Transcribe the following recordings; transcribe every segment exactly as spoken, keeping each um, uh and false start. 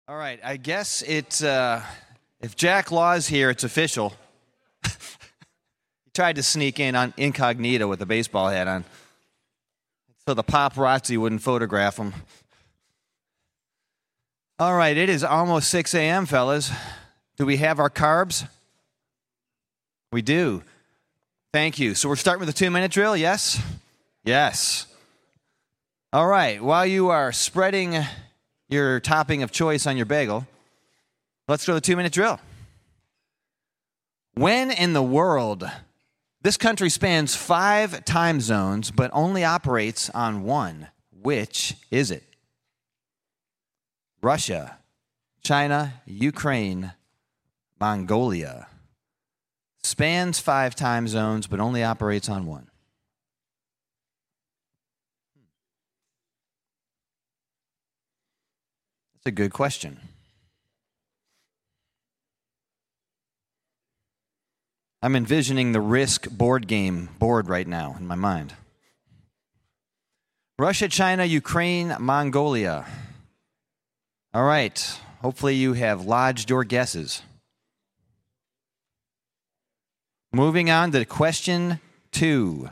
All right, I guess it's, uh, if Jack Law's here, it's official. He tried to sneak in on incognito with a baseball hat on, so the paparazzi wouldn't photograph him. All right, it is almost six a.m., fellas. Do we have our carbs? We do. Thank you. So we're starting with a two-minute drill, yes? Yes. All right, while you are spreading your topping of choice on your bagel, let's go to the two-minute drill. When in the world, this country spans five time zones but only operates on one, which is it? Russia, China, Ukraine, Mongolia. Spans five time zones but only operates on one. That's a good question. I'm envisioning the Risk board game board right now in my mind. Russia, China, Ukraine, Mongolia. All right. Hopefully you have lodged your guesses. Moving on to question two.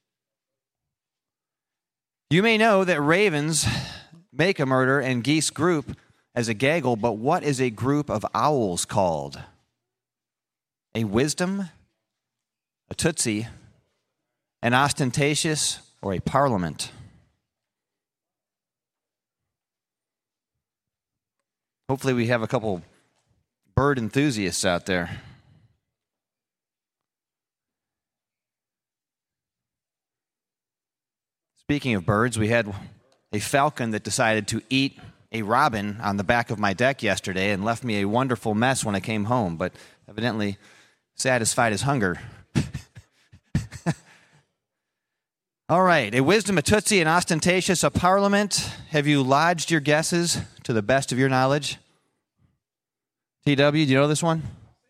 You may know that ravens make a murder and geese group as a gaggle, but what is a group of owls called? A wisdom, a tootsie, an ostentatious, or a parliament? Hopefully we have a couple bird enthusiasts out there. Speaking of birds, we had a falcon that decided to eat a robin on the back of my deck yesterday and left me a wonderful mess when I came home, but evidently satisfied his hunger. All right, a wisdom, a tootsie, an ostentatious, a parliament. Have you lodged your guesses to the best of your knowledge? T W, do you know this one?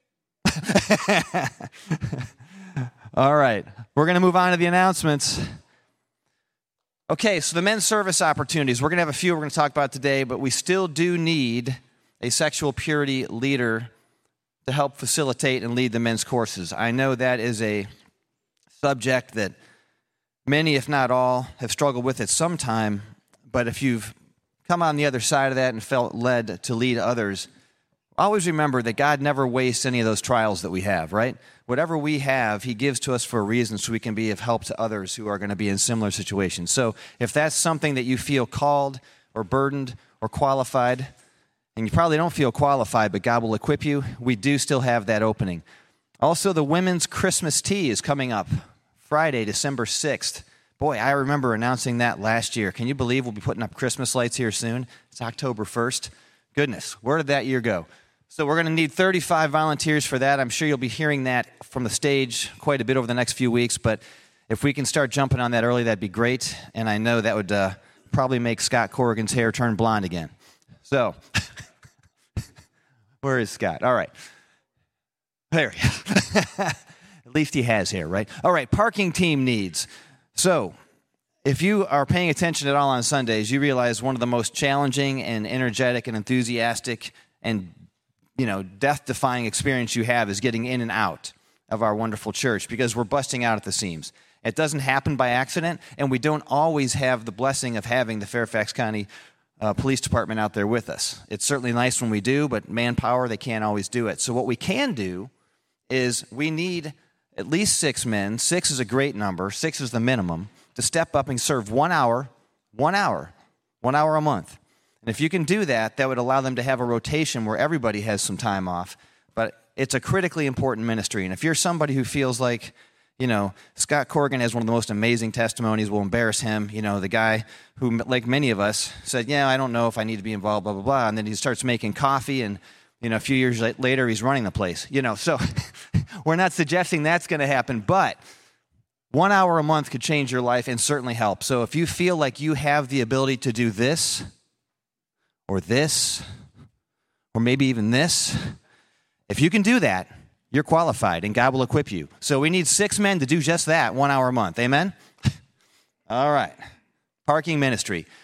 All right, we're going to move on to the announcements. Okay, so the men's service opportunities. We're going to have a few we're going to talk about today, but we still do need a sexual purity leader to help facilitate and lead the men's courses. I know that is a subject that many, if not all, have struggled with at some time, but if you've come on the other side of that and felt led to lead others, always remember that God never wastes any of those trials that we have, right? Whatever we have, he gives to us for a reason so we can be of help to others who are going to be in similar situations. So if that's something that you feel called or burdened or qualified, and you probably don't feel qualified, but God will equip you, we do still have that opening. Also, the women's Christmas tea is coming up Friday, December sixth. Boy, I remember announcing that last year. Can you believe we'll be putting up Christmas lights here soon? It's October first. Goodness, where did that year go? So we're going to need thirty-five volunteers for that. I'm sure you'll be hearing that from the stage quite a bit over the next few weeks, but if we can start jumping on that early, that'd be great, and I know that would uh, probably make Scott Corrigan's hair turn blonde again. So, where is Scott? All right. There he is. At least he has hair, right? All right, parking team needs. So, if you are paying attention at all on Sundays, you realize one of the most challenging and energetic and enthusiastic and you know, death-defying experience you have is getting in and out of our wonderful church because we're busting out at the seams. It doesn't happen by accident, and we don't always have the blessing of having the Fairfax County uh, Police Department out there with us. It's certainly nice when we do, but manpower, they can't always do it. So what we can do is we need at least six men. Six is a great number. Six is the minimum to step up and serve one hour, one hour, one hour a month. And if you can do that, that would allow them to have a rotation where everybody has some time off. But it's a critically important ministry. And if you're somebody who feels like, you know, Scott Corrigan has one of the most amazing testimonies, we'll embarrass him, you know, the guy who, like many of us, said, yeah, I don't know if I need to be involved, blah, blah, blah. And then he starts making coffee, and, you know, a few years later, he's running the place. You know, so we're not suggesting that's going to happen, but one hour a month could change your life and certainly help. So if you feel like you have the ability to do this, or this, or maybe even this, if you can do that, you're qualified, and God will equip you. So we need six men to do just that, one hour a month. Amen? All right. Parking ministry.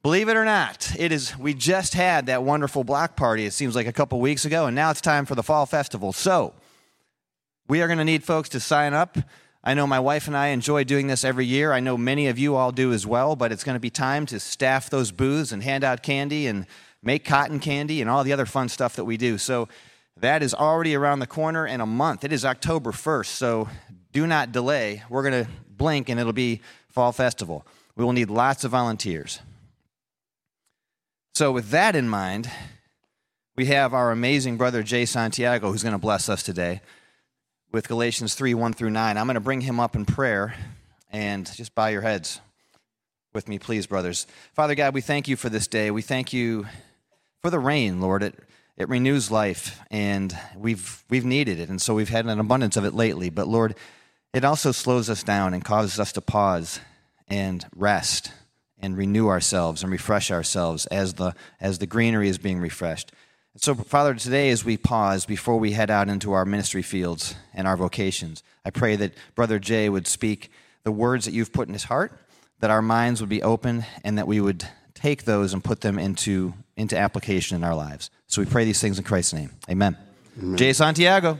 Believe it or not, it is. We just had that wonderful block party, it seems like a couple weeks ago, and now it's time for the fall festival. So we are going to need folks to sign up. I know my wife and I enjoy doing this every year. I know many of you all do as well, but it's going to be time to staff those booths and hand out candy and make cotton candy and all the other fun stuff that we do. So that is already around the corner in a month. It is October first, so do not delay. We're going to blink, and it'll be Fall Festival. We will need lots of volunteers. So with that in mind, we have our amazing brother Jay Santiago, who's going to bless us today with Galatians three, one through nine. I'm going to bring him up in prayer, and just bow your heads with me, please, brothers. Father God, we thank you for this day. We thank you for the rain, Lord. It it renews life, and we've we've needed it, and so we've had an abundance of it lately. But Lord, it also slows us down and causes us to pause and rest and renew ourselves and refresh ourselves as the as the greenery is being refreshed. So, Father, today as we pause before we head out into our ministry fields and our vocations, I pray that Brother Jay would speak the words that you've put in his heart, that our minds would be open, and that we would take those and put them into, into application in our lives. So we pray these things in Christ's name. Amen. Amen. Jay Santiago.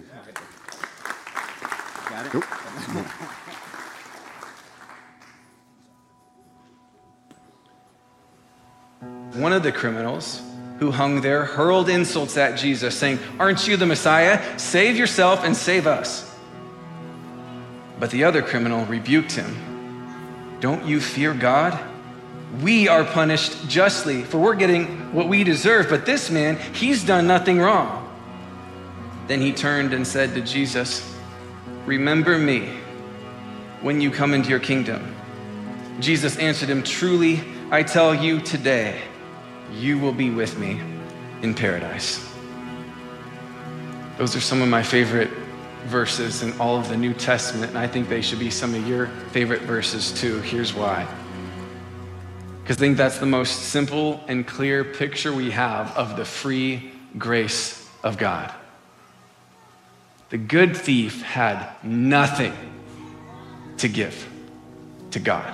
Got it? One of the criminals who hung there hurled insults at Jesus, saying, "Aren't you the Messiah? Save yourself and save us." But the other criminal rebuked him. "Don't you fear God? We are punished justly, for we're getting what we deserve. But this man, he's done nothing wrong." Then he turned and said to Jesus, "Remember me when you come into your kingdom." Jesus answered him, "Truly, I tell you today, you will be with me in paradise." Those are some of my favorite verses in all of the New Testament, and I think they should be some of your favorite verses too. Here's why. Because I think that's the most simple and clear picture we have of the free grace of God. The good thief had nothing to give to God.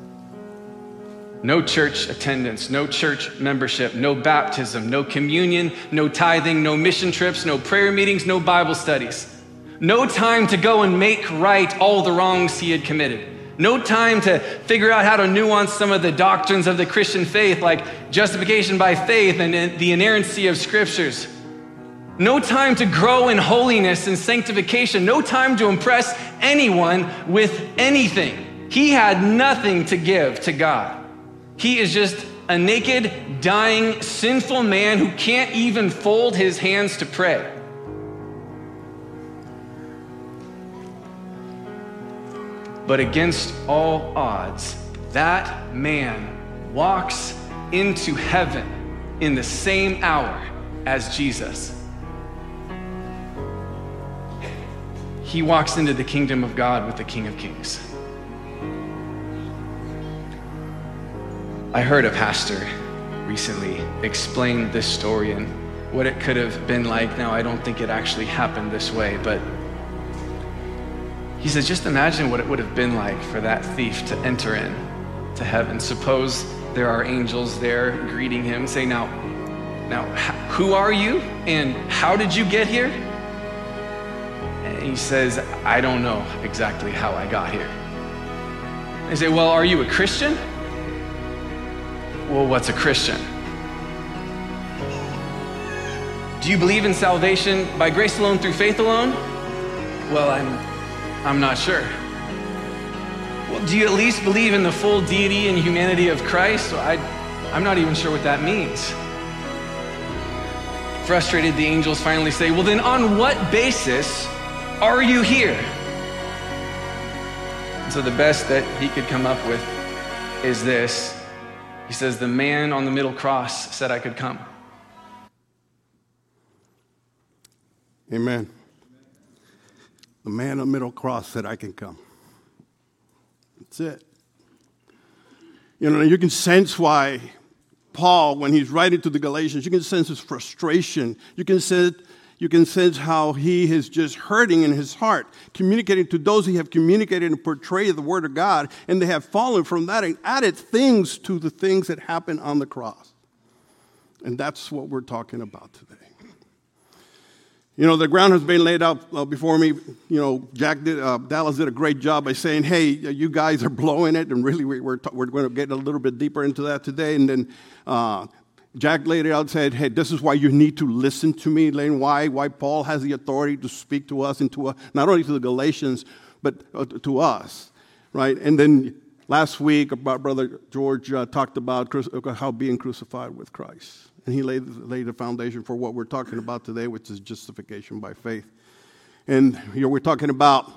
No church attendance, no church membership, no baptism, no communion, no tithing, no mission trips, no prayer meetings, no Bible studies. No time to go and make right all the wrongs he had committed. No time to figure out how to nuance some of the doctrines of the Christian faith, like justification by faith and the inerrancy of scriptures. No time to grow in holiness and sanctification. No time to impress anyone with anything. He had nothing to give to God. He is just a naked, dying, sinful man who can't even fold his hands to pray. But against all odds, that man walks into heaven in the same hour as Jesus. He walks into the kingdom of God with the King of Kings. I heard a pastor recently explain this story and what it could have been like. Now, I don't think it actually happened this way, but he said, just imagine what it would have been like for that thief to enter in to heaven. Suppose there are angels there greeting him, say, now, now, who are you and how did you get here? And he says, I don't know exactly how I got here. They say, well, are you a Christian? Well, what's a Christian? Do you believe in salvation by grace alone, through faith alone? Well, I'm, I'm not sure. Well, do you at least believe in the full deity and humanity of Christ? Well, I, I'm not even sure what that means. Frustrated, the angels finally say, well, then on what basis are you here? And so the best that he could come up with is this. He says, the man on the middle cross said I could come. Amen. The man on the middle cross said I can come. That's it. You know, you can sense why Paul, when he's writing to the Galatians, you can sense his frustration. You can sense, you can sense how he is just hurting in his heart, communicating to those he have communicated and portrayed the Word of God, and they have fallen from that and added things to the things that happened on the cross. And that's what we're talking about today. You know, the ground has been laid out uh, before me. You know, Jack did, uh, Dallas did a great job by saying, hey, you guys are blowing it, and really we, we're, t- we're going to get a little bit deeper into that today. And then uh, Jack laid it out and said, hey, this is why you need to listen to me, Lane, why, why Paul has the authority to speak to us, and to uh, not only to the Galatians, but uh, to us, right? And then last week, Brother George uh, talked about cru- how being crucified with Christ. And he laid, laid the foundation for what we're talking about today, which is justification by faith. And you know, we're talking about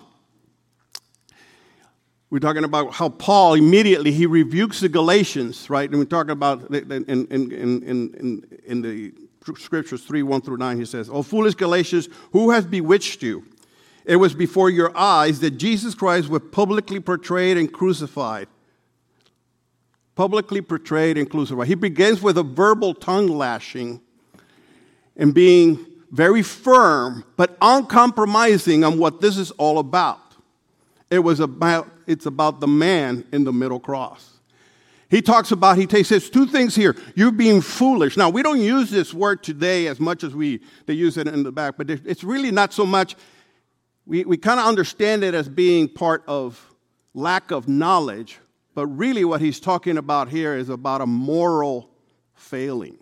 we're talking about how Paul immediately he rebukes the Galatians, right? And we're talking about in in in in, in the scriptures three one through nine. He says, "O foolish Galatians, who has bewitched you? It was before your eyes that Jesus Christ was publicly portrayed and crucified." Publicly portrayed and crucified. He begins with a verbal tongue lashing and being very firm but uncompromising on what this is all about. It was about, it's about the man in the middle cross. He talks about, he says two things here. You're being foolish. Now, we don't use this word today as much as we, they use it in the back, but it's really not so much, we, we kind of understand it as being part of lack of knowledge. But really what he's talking about here is about a moral failing.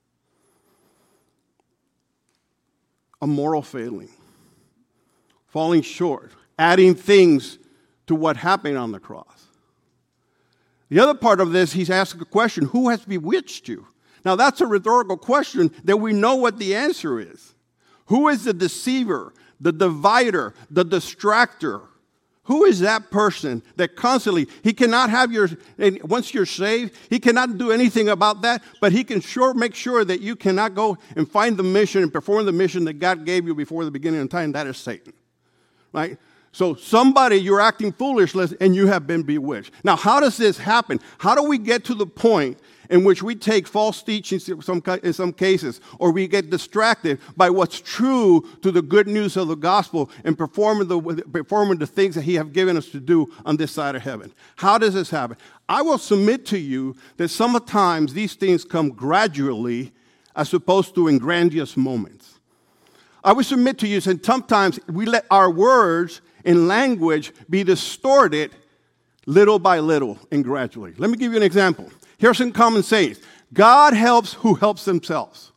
A moral failing. Falling short. Adding things to what happened on the cross. The other part of this, he's asking a question, who has bewitched you? Now that's a rhetorical question that we know what the answer is. Who is the deceiver, the divider, the distractor? Who is that person that constantly, he cannot have your, and once you're saved, he cannot do anything about that, but he can sure make sure that you cannot go and find the mission and perform the mission that God gave you before the beginning of time. That is Satan, right? So somebody, you're acting foolishly and you have been bewitched. Now, how does this happen? How do we get to the point in which we take false teachings in some, in some cases, or we get distracted by what's true to the good news of the gospel and performing the, performing the things that he has given us to do on this side of heaven? How does this happen? I will submit to you that sometimes these things come gradually as opposed to in grandiose moments. I will submit to you that sometimes we let our words and language be distorted little by little and gradually. Let me give you an example. Here's some common sayings. God helps who helps themselves.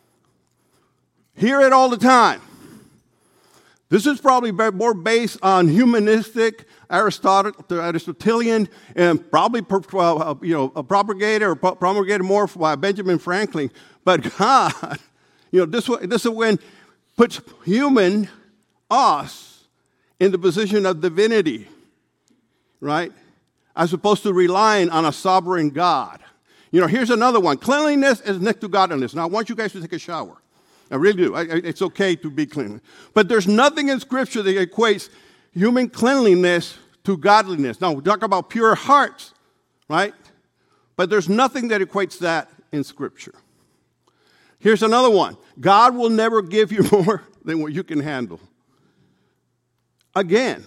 Hear it all the time. This is probably more based on humanistic, Aristotelian, and probably uh, you know propagated or promulgated more by Benjamin Franklin. But God, you know, this this is when puts human us in the position of divinity, right? As opposed to relying on a sovereign God. You know, here's another one. Cleanliness is next to godliness. Now, I want you guys to take a shower. I really do. I, I, it's okay to be clean. But there's nothing in Scripture that equates human cleanliness to godliness. Now, we talk about pure hearts, right? But there's nothing that equates that in Scripture. Here's another one. God will never give you more than what you can handle. Again,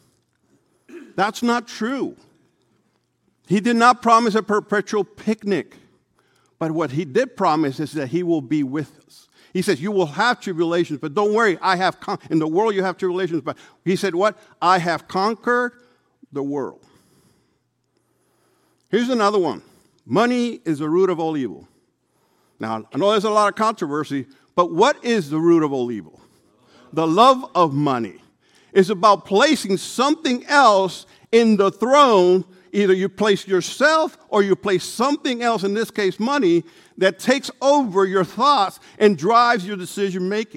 that's not true. He did not promise a perpetual picnic, but what he did promise is that he will be with us. He says, you will have tribulations, but don't worry, I have, con- in the world you have tribulations, but he said what? I have conquered the world. Here's another one. Money is the root of all evil. Now, I know there's a lot of controversy, but what is the root of all evil? The love of money. It's about placing something else in the throne. Either you place yourself or you place something else, in this case money, that takes over your thoughts and drives your decision making.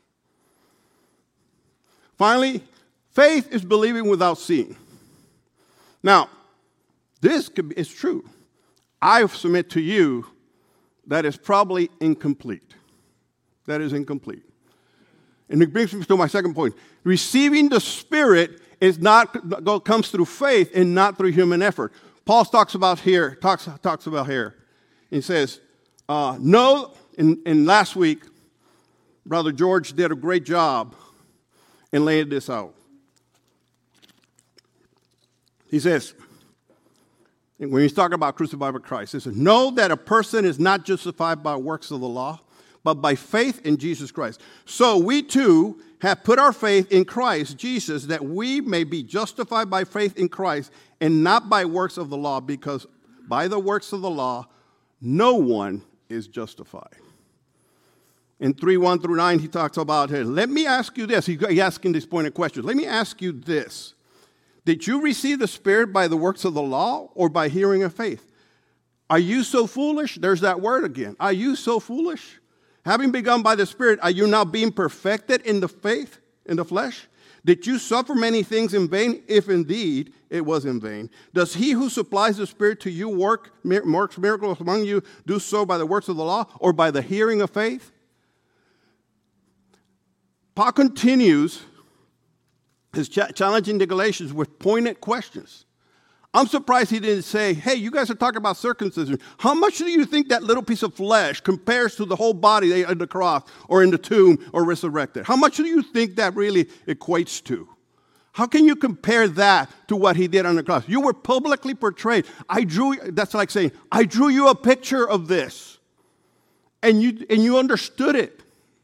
Finally, faith is believing without seeing. Now, this is true. I submit to you that is probably incomplete. That is incomplete. And it brings me to my second point. Receiving the Spirit is not comes through faith and not through human effort. Paul talks about here, talks talks about here. He says, uh, "Know," in, in last week, Brother George did a great job in laying this out. He says, when he's talking about crucified by Christ, he says, know that a person is not justified by works of the law, but by faith in Jesus Christ. So we too have put our faith in Christ Jesus, that we may be justified by faith in Christ and not by works of the law, because by the works of the law, no one is justified. In three one through nine, he talks about, hey, let me ask you this. He's asking these pointed questions. Let me ask you this. Did you receive the Spirit by the works of the law or by hearing of faith? Are you so foolish? There's that word again. Are you so foolish? Having begun by the Spirit, are you now being perfected in the faith, in the flesh? Did you suffer many things in vain, if indeed it was in vain? Does he who supplies the Spirit to you work, works miracles among you, do so by the works of the law or by the hearing of faith? Paul continues his ch- challenging the Galatians with pointed questions. I'm surprised he didn't say, hey, you guys are talking about circumcision. How much do you think that little piece of flesh compares to the whole body in the cross or in the tomb or resurrected? How much do you think that really equates to? How can you compare that to what he did on the cross? You were publicly portrayed. I drew, that's like saying, I drew you a picture of this. And you, and you understood it.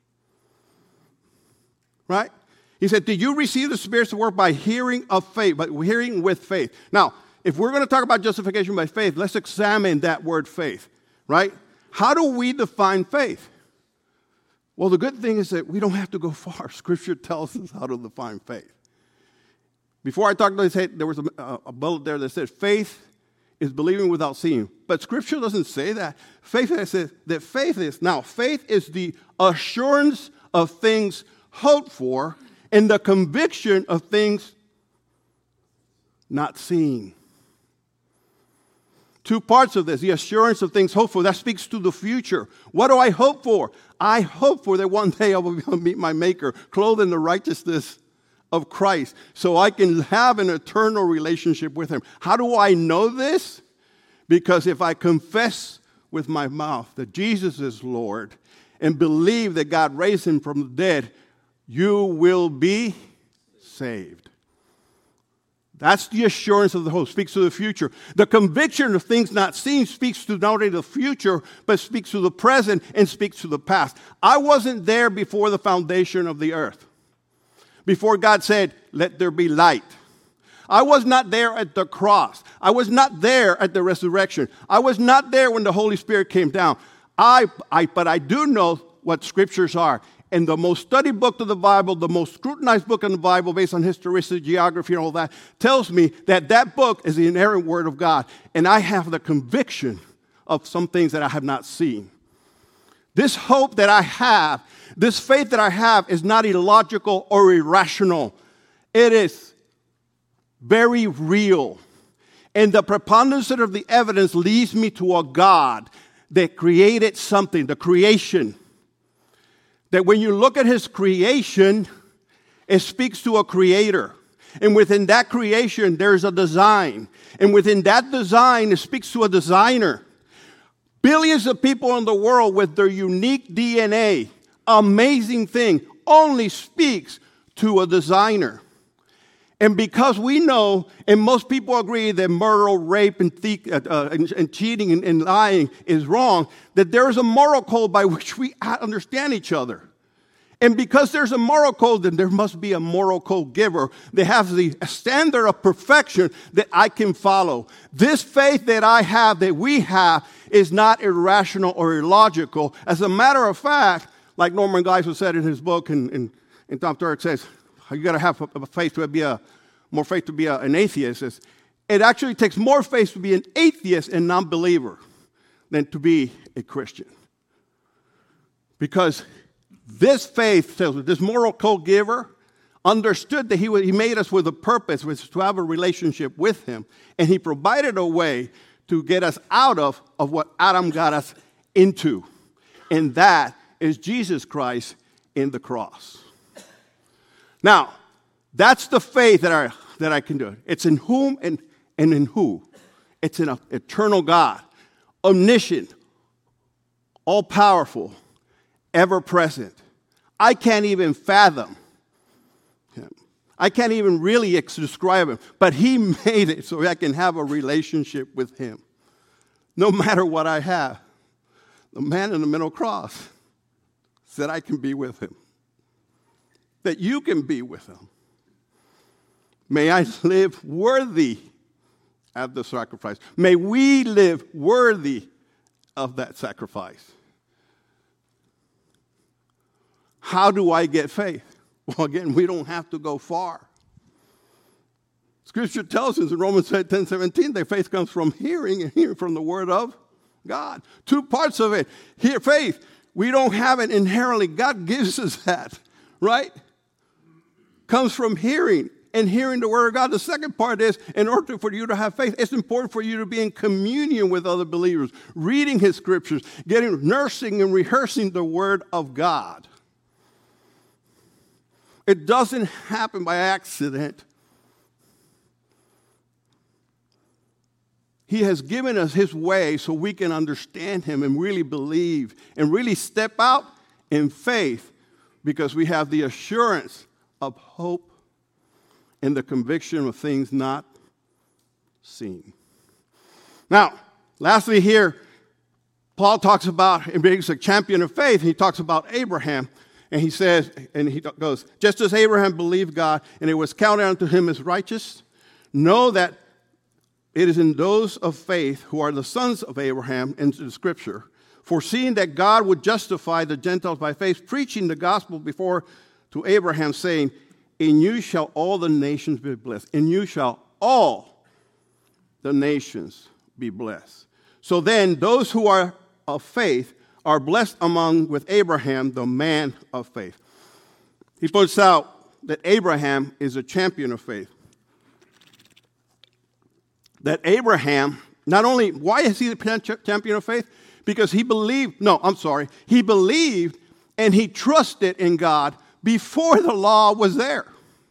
Right? He said, did you receive the Spirit's work by hearing of faith, by hearing with faith? Now, if we're going to talk about justification by faith, let's examine that word faith, right? How do we define faith? Well, the good thing is that we don't have to go far. Scripture tells us how to define faith. Before I talked about this, there was a, a bullet there that said faith is believing without seeing. But Scripture doesn't say that. Faith says that faith is, now, faith is the assurance of things hoped for and the conviction of things not seen. Two parts of this, the assurance of things hoped for, that speaks to the future. What do I hope for? I hope for that one day I will meet my Maker, clothed in the righteousness of Christ, so I can have an eternal relationship with Him. How do I know this? Because if I confess with my mouth that Jesus is Lord and believe that God raised Him from the dead, you will be saved. That's the assurance of the hope. Speaks to the future. The conviction of things not seen speaks to not only the future, but speaks to the present and speaks to the past. I wasn't there before the foundation of the earth. Before God said, let there be light. I was not there at the cross. I was not there at the resurrection. I was not there when the Holy Spirit came down. I, I, but I do know what scriptures are. And the most studied book of the Bible, the most scrutinized book in the Bible based on historicity, geography, and all that, tells me that that book is the inerrant word of God. And I have the conviction of some things that I have not seen. This hope that I have, this faith that I have is not illogical or irrational. It is very real. And the preponderance of the evidence leads me to a God that created something, the creation. That when you look at His creation, it speaks to a creator. And within that creation, there's a design. And within that design, it speaks to a designer. Billions of people in the world with their unique D N A, amazing thing, only speaks to a designer. And because we know, and most people agree that murder, rape, and, thief, uh, uh, and, and cheating and, and lying is wrong, that there is a moral code by which we understand each other. And because there's a moral code, then there must be a moral code giver that has the standard of perfection that I can follow. This faith that I have, that we have, is not irrational or illogical. As a matter of fact, like Norman Geisler said in his book, and, and, and Tom Turek says, you got to have a, a faith to be a, more faith to be a, an atheist. It's, it actually takes more faith to be an atheist and non-believer than to be a Christian. Because this faith, this moral code giver, understood that he, he made us with a purpose, which is to have a relationship with Him. And He provided a way to get us out of, of what Adam got us into. And that is Jesus Christ in the cross. Now, that's the faith that I, that I can do. It's in whom and, and in who. It's in an eternal God, omniscient, all-powerful, ever-present, I can't even fathom him. I can't even really describe him. But he made it so I can have a relationship with him. No matter what I have. The man in the middle cross said I can be with him. That you can be with him. May I live worthy of the sacrifice. May we live worthy of that sacrifice. How do I get faith? Well, again, we don't have to go far. Scripture tells us in Romans ten seventeen that faith comes from hearing and hearing from the word of God. Two parts of it. Here, faith, we don't have it inherently. God gives us that, right? Comes from hearing and hearing the word of God. The second part is, in order for you to have faith, it's important for you to be in communion with other believers, reading his scriptures, getting, nursing and rehearsing the word of God. It doesn't happen by accident. He has given us his way so we can understand him and really believe and really step out in faith because we have the assurance of hope and the conviction of things not seen. Now, lastly here, Paul talks about, and he's a champion of faith, he talks about Abraham, and he says, and he goes, just as Abraham believed God, and it was counted unto him as righteous, know that it is in those of faith who are the sons of Abraham in the Scripture, foreseeing that God would justify the Gentiles by faith, preaching the gospel before to Abraham, saying, in you shall all the nations be blessed. In you shall all the nations be blessed. So then, those who are of faith are blessed among with Abraham, the man of faith. He points out that Abraham is a champion of faith. That Abraham, not only, why is he the champion of faith? Because he believed, no, I'm sorry, he believed and he trusted in God before the law was there.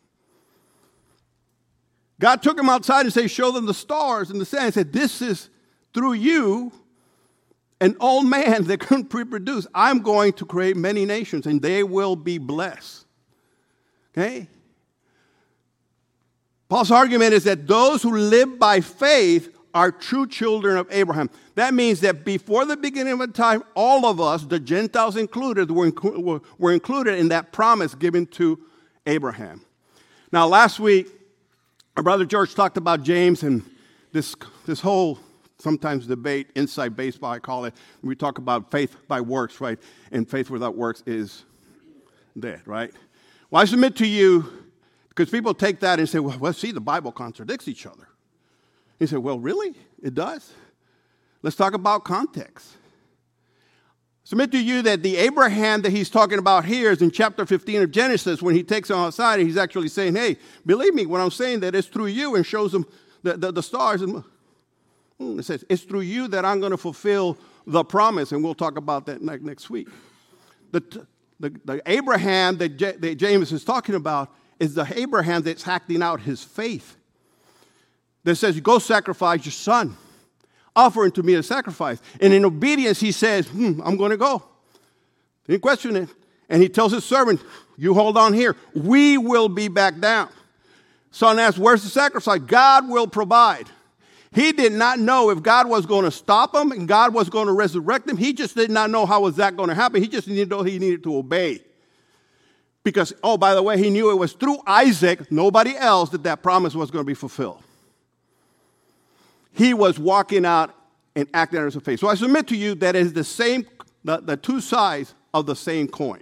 God took him outside and said, show them the stars and the sand. He said, this is through you, an old man that couldn't reproduce. I'm going to create many nations and they will be blessed. Okay? Paul's argument is that those who live by faith are true children of Abraham. That means that before the beginning of time, all of us, the Gentiles included, were, inc- were included in that promise given to Abraham. Now, last week, our brother George talked about James and this, this whole sometimes debate, inside baseball, I call it. We talk about faith by works, right? And faith without works is dead, right? Well, I submit to you, because people take that and say, well, well, see, the Bible contradicts each other. He said, well, really? It does? Let's talk about context. Submit to you that the Abraham that he's talking about here is in chapter fifteen of Genesis. When he takes him outside, he's actually saying, hey, believe me when I'm saying that it's through you, and shows him the, the, the stars. And it says, it's through you that I'm going to fulfill the promise, and we'll talk about that next week. The, the, the Abraham that, J, that James is talking about is the Abraham that's acting out his faith. That says, go sacrifice your son. Offer unto me a sacrifice. And in obedience, he says, hmm, I'm going to go. Didn't question it. And he tells his servant, you hold on here. We will be back down. Son asks, where's the sacrifice? God will provide. He did not know if God was going to stop him and God was going to resurrect him. He just did not know how was that going to happen. He just needed to know he needed to obey. Because, oh, by the way, he knew it was through Isaac, nobody else, that that promise was going to be fulfilled. He was walking out and acting out of faith. So I submit to you that it is the same, the, the two sides of the same coin.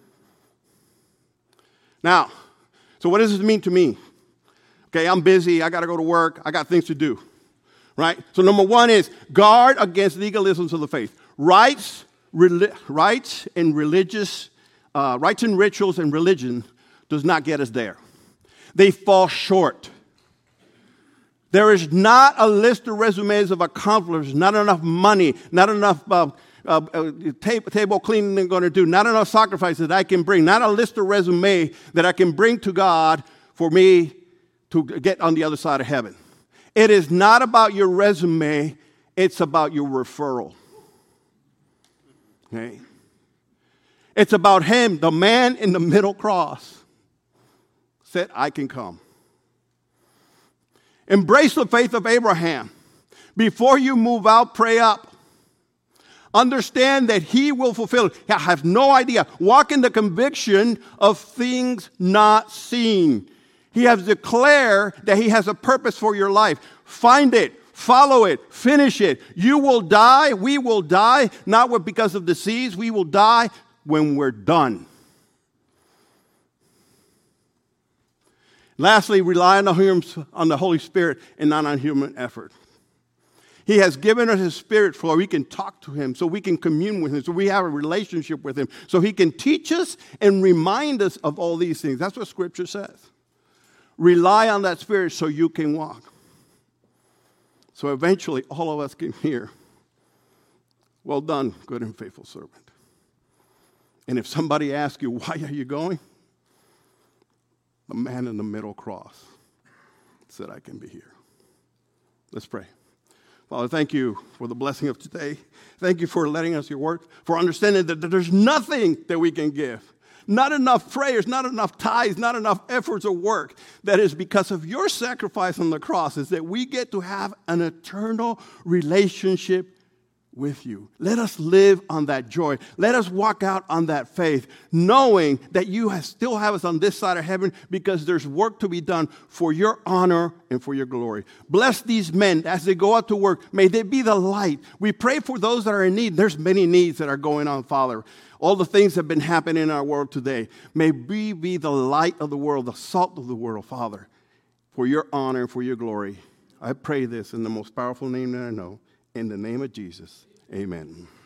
Now, so what does this mean to me? Okay, I'm busy. I got to go to work. I got things to do. Right? So number one is guard against legalisms of the faith. Rites, reli- rites and religious, uh, rites and rituals and religion does not get us there. They fall short. There is not a list of resumes of accomplishments, not enough money, not enough uh, uh, uh, table, table cleaning I'm going to do, not enough sacrifices that I can bring, not a list of resume that I can bring to God for me to get on the other side of heaven. It is not about your resume, it's about your referral. Okay? It's about him, the man in the middle cross, said, I can come. Embrace the faith of Abraham. Before you move out, pray up. Understand that he will fulfill it. I have no idea. Walk in the conviction of things not seen. He has declared that he has a purpose for your life. Find it. Follow it. Finish it. You will die. We will die. Not because of disease. We will die when we're done. Lastly, rely on the, on the Holy Spirit and not on human effort. He has given us his Spirit so we can talk to him, so we can commune with him, so we have a relationship with him, so he can teach us and remind us of all these things. That's what Scripture says. Rely on that Spirit so you can walk. So eventually all of us can hear, well done, good and faithful servant. And if somebody asks you, why are you going? The man in the middle cross said, I can be here. Let's pray. Father, thank you for the blessing of today. Thank you for letting us your work, for understanding that there's nothing that we can give. Not enough prayers, not enough tithes, not enough efforts or work. That is because of your sacrifice on the cross is that we get to have an eternal relationship with you. Let us live on that joy. Let us walk out on that faith, knowing that you have, still have us on this side of heaven because there's work to be done for your honor and for your glory. Bless these men as they go out to work. May they be the light. We pray for those that are in need. There's many needs that are going on, Father. All the things that have been happening in our world today. May we be the light of the world, the salt of the world, Father, for your honor and for your glory. I pray this in the most powerful name that I know. In the name of Jesus, amen.